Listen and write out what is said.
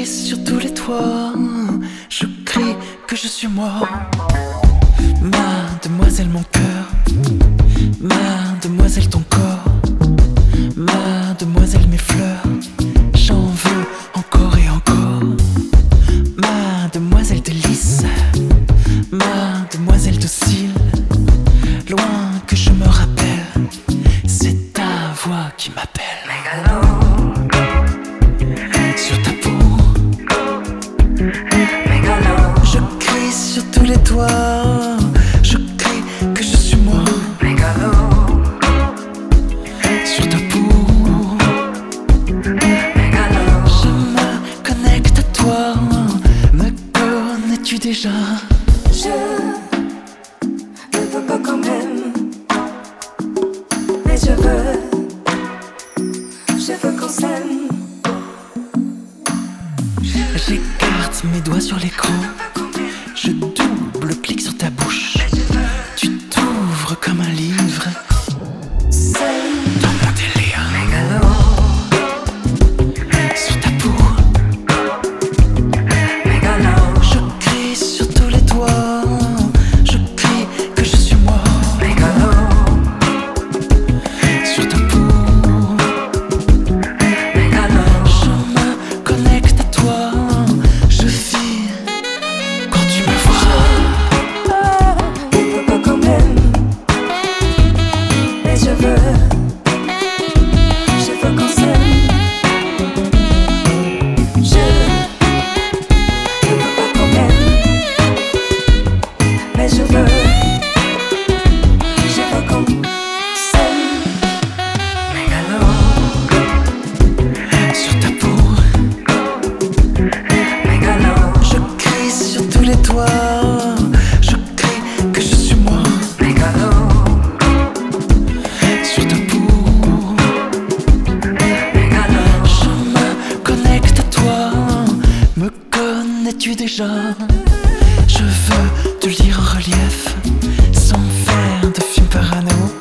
sur tous les toits, je crie que je suis moi. Mademoiselle mon cœur, mademoiselle ton corps, mademoiselle mes fleurs, j'en veux encore et encore. Mademoiselle délice, mademoiselle docile, loin que je me rappelle, c'est ta voix qui m'appelle. Mégalo, sur ta peau, mégalo, je crie sur tous les toits, je crie que je suis moi. mégalo, Sur ta peau, mégalo, je me connecte à toi. Me connais-tu déjà? je ne veux pas quand même, mais je veux qu'on s'aime. J'écarte mes doigts sur l'écran, je double-clique sur ta bouche. Tu t'ouvres comme un livre Seul, dans mon délire. mégalo, Sur ta peau, mégalo, je crie sur tous les toits, je crie que je suis moi. mégalo, Sur ta peau, mégalo, je me connecte à toi. Je vis quand tu me vois. je ne veux pas quand même, mais je veux qu'on s'aime. Je ne veux pas quand même, mais je veux qu'on s'aime. Mégalo, Sur ta peau, mégalo, je crie sur tous les toits, je crie que je suis moi. mégalo, Sur ta peau, mégalo, je me connecte à toi. Me connais-tu déjà? Je veux te lire en relief, sans faire de film parano.